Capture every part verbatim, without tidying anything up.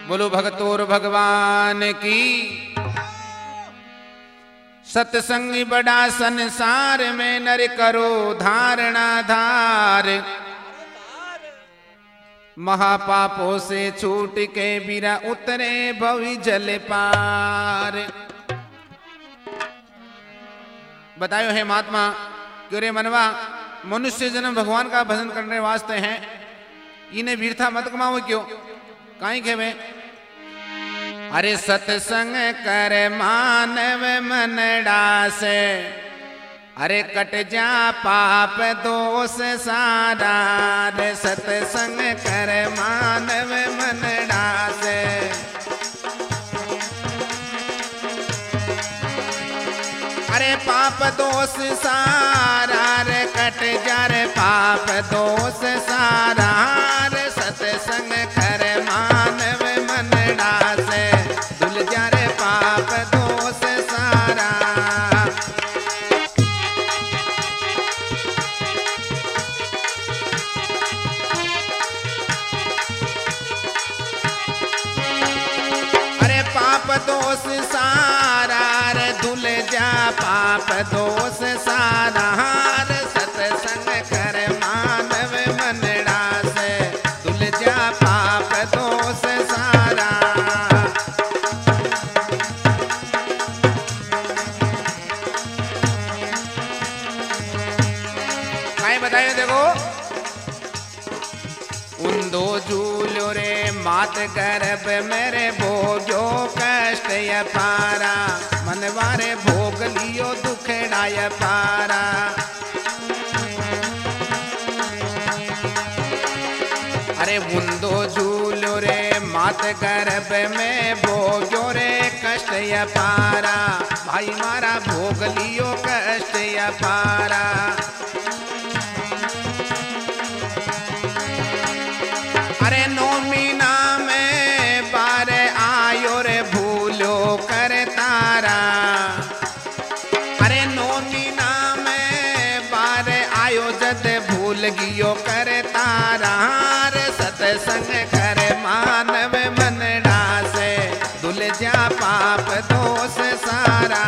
बोलो भगतोर भगवान की। सत्संग बड़ा संसार में नर करो धारणा धार, महापापों से छूट के बीरा उतरे भवि जल पार। बतायो है महात्मा क्यों रे मनवा, मनुष्य जन्म भगवान का भजन करने वास्ते हैं, इन्हें वीरथा मत कमाओ क्यों काई खेवे। अरे सत्संग कर मानव मनड़ा से, अरे कट जा पाप दोष सारा। रे सत्संग कर मानव मनड़ा से, अरे पाप दोष सारा। रे कट जा रे पाप दोष सारा। रे सत्संग कर मानव मनड़ा से, धुल जा रे पाप दोष सारा। अरे पाप दोष सारा। रे धुल जा पाप दोष सारा। रे सत्संग कर मानव मनड़ा से, धुल जा पाप दोष सारा। काय बताए देखो, उन्दो झूलो रे मात गर्भ मेरे भोग्यो कष्ट य पारा। मनवारे भोग लियो दुखड़ाय पारा। अरे उन्दो झूलो रे मात गर्भ में भोग्यो रे कष्ट य पारा। भाई मारा भोग लियो कष्ट य पारा। अरे नौमीना में बारे आयो रे भूलो कर तारा। अरे नौमीना में बारे आयो जद भूल गियो कर तारा। रे सत्संग कर मानव मनड़ा से, धुल जा पाप दोष सारा।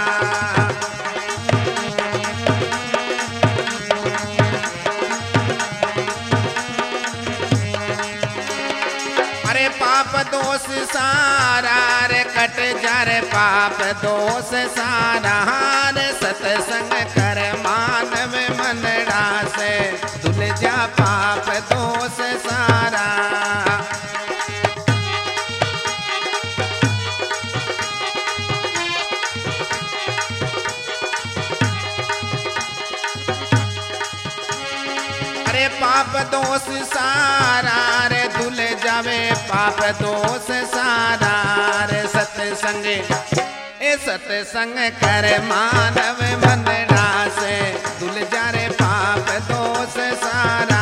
पाप दोष सारा। रे कट जा रे पाप दोष सारा। रे सत्संग कर मानव मनड़ा से, धुल जा पाप दोष सारा। अरे पाप दोष सारा। रे धुल जावे पाप दोष सारा। रे सत्संग ए सत्संग कर मानव मनड़ा से, धुल जा रे पाप दोष सारा।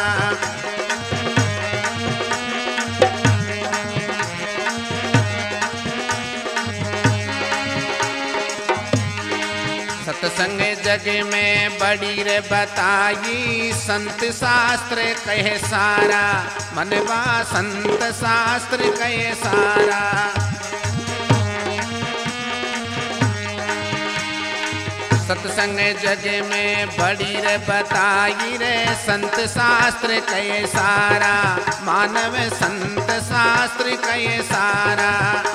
सत्संग जग में बड़ी रे बताई, संत शास्त्र कहे सारा। मनवा संत शास्त्र कहे सारा। सत्संग जग में बड़ी रे बताई रे, संत शास्त्र कहे सारा। मानव संत शास्त्र कहे सारा।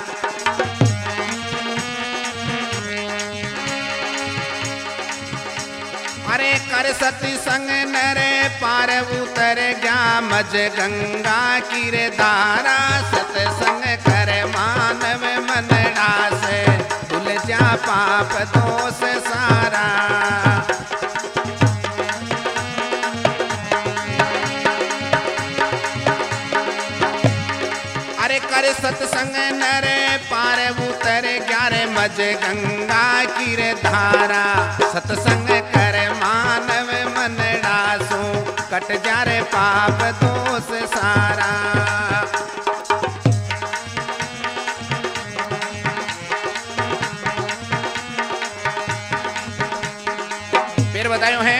अरे कर सती संग नरे पार उतर गया मज गंगा की रे धारा। सत्संग कर मानव मनड़ा से, धुल जा पाप दोष सारा। अरे कर सत्संग नरे पार उतर गया रे मज गंगा की रे धारा। सत्संग कर मानव मनड़ा सो, कट जा रे पाप दोष सारा। फिर बतायो है,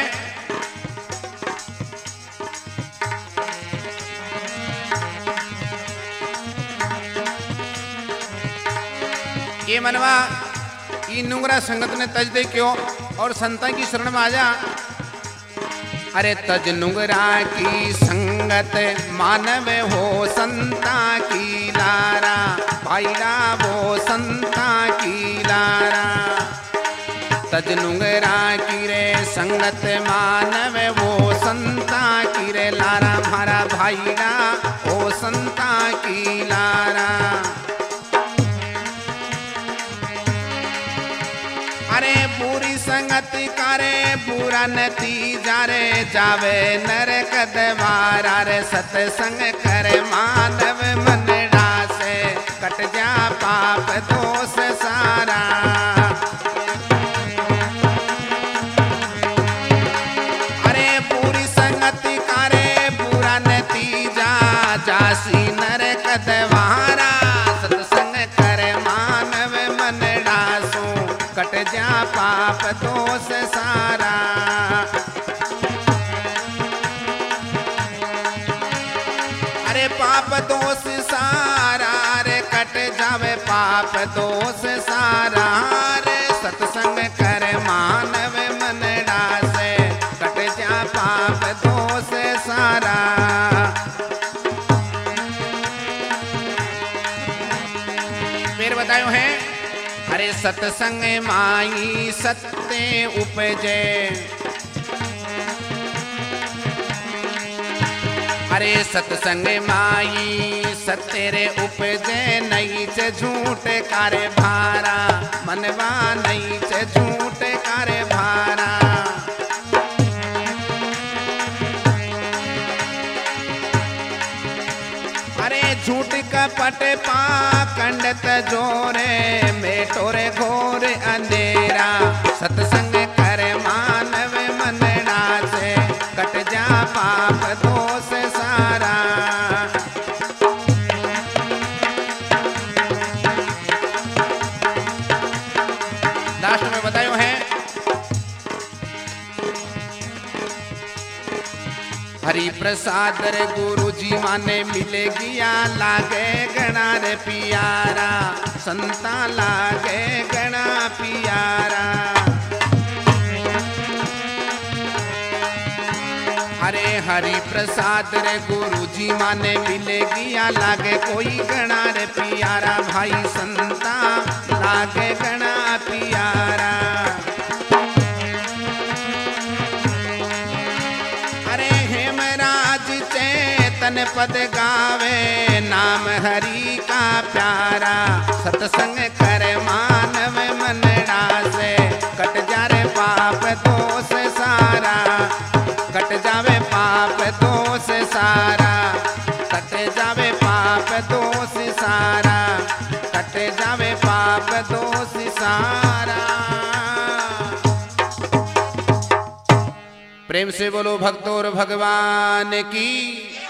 ये मनवा ये नुंगरा संगत ने तज दे क्यों और संता की शरण में आ जा। अरे तज नुंगरा की संगत मानव हो संता की लारा, भाईरा वो संता की लारा। तज नुंगरा की रे संगत मानव वो संता की रे लारा, हमारा भाईरा वो संता की लारा। अरे पूरी संगति करे पूरा नतीजा रे, जावे नरक द्वारा रे। सत्संग करे मानव मनड़ा से, कट जा पाप दोष सारा। अरे पूरी संगति करे पूरा नतीजा, जासी नरक द्वारा। सत्संग करे मानव मनड़ा सो, कट जा पाप दोष सारा। अरे पाप दोष सारा रे, कट जावे पाप दोष सारा रे। सत्संग कर मानव मनड़ा से, कट जा पाप दोष सारा। फिर बतायो है, अरे सत्संग माई सत्य उपजे। अरे सत्संग माई सत्य रे उपजे, नहीं च झूठ कारे भारा। मनवा नहीं च झूठ कारे भारा। अरे झूठ कपट पाखंड जोरे, मेटोरे घोर अंधेरा। सत्संग कर मानव मनड़ा से, कट जा पाप दोष सारा। लास्ट में बतायो है, हरि प्रसाद रे गुरु जी माने मिले गया, लागे गणा रे पियारा। संता लागे गणा पियारा। अरे हरि प्रसाद रे गुरु जी माने मिले गया, लागे कोई गणा रे पियारा। भाई संता लागे गणा पियारा। तन पद गावे नाम हरि का प्यारा। सत्संग कर मानव मनड़ा से, कट जा रे पाप दोष सारा। कट जावे पाप दोष सारा। कट जावे पाप दोष सारा। कट जावे पाप दोष सारा। प्रेम से बोलो भक्तों और भगवान की।